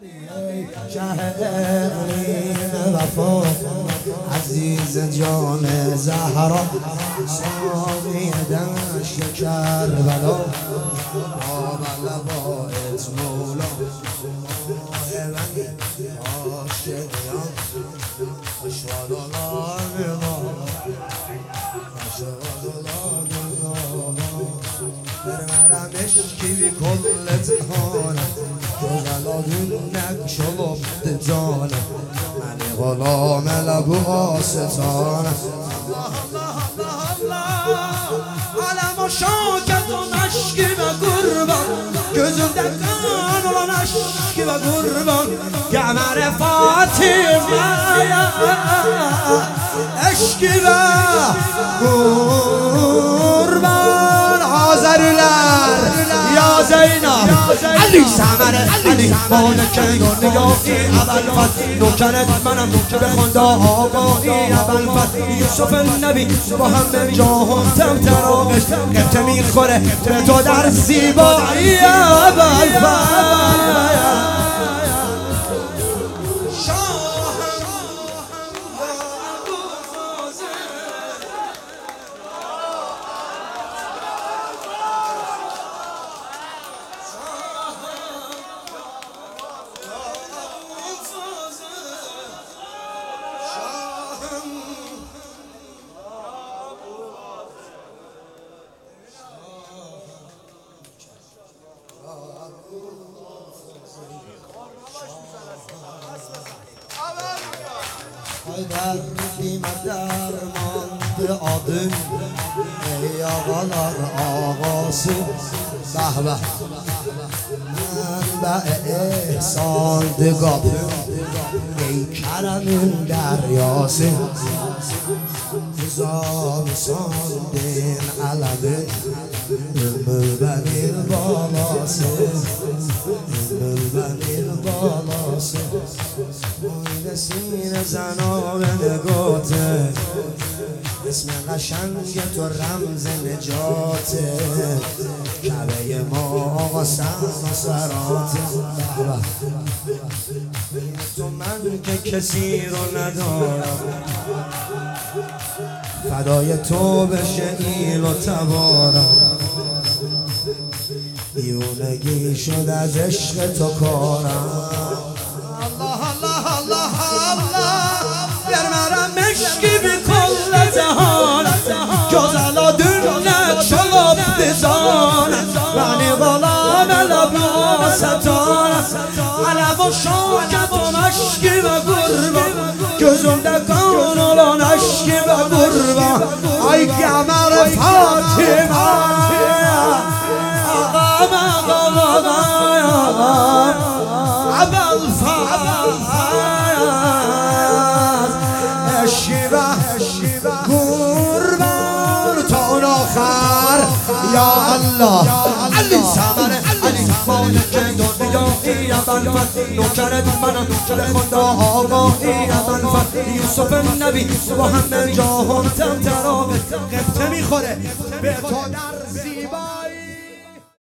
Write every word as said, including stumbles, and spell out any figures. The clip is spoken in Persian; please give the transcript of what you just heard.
شهرین وفا عزیز جان زهرا سامی دشت کربلا آب لبایت مولا ماه من عاشقیان اشهد لا اله اشهد لا اله برمرم اشکی بی کل تهانه جزلا دونک شلوم دجانه منی غلام لبو آستانه علم و شاکت و نشکی و قربان gözümde kan olan aşkı ve kurban Kemer Fatıma'ya aşkı ve kurban Hazırlar ya Zeynep Ali Samere Ali Maleke nigahی اول فت نوکرت منم به خونده آقایی اول فت یوسف نبی با همه جاهم تم تراغش قبطه میخوره به تو در زیبایی اول فت Haydar kıymet dermandı adın Ey ağalar ağası Behbe Menbe ihsandı kapın Ey keremin deryası Rızam sandın alemi Ömür benim balası Ömür benim balası Oyne sine زنان نگاته اسم قشنگ تو رمز نجاته کعبه ما آقا سراته تو من که کسی رو ندارم فدای تو بشه ایل و تبارم دیونگی شد از عشق تو کارم مشکی بی کل جهان جزلا دونک شلوب دزان منی غلام لباستان علم و شاکت و مشکی و قربان gözümde kan olan aşkı ve kurban Ay kemer Fatıma Ağam ağam ağam Abel Faz Eşive kurban ton آخر Ya Allah Ali Samere Ali Maleke nigahی اول فت نوکرت منم به خونده آقایی اول فت یوسف نبی با همه جاهم تم تراغ قبطه میخوره به تو در زیبا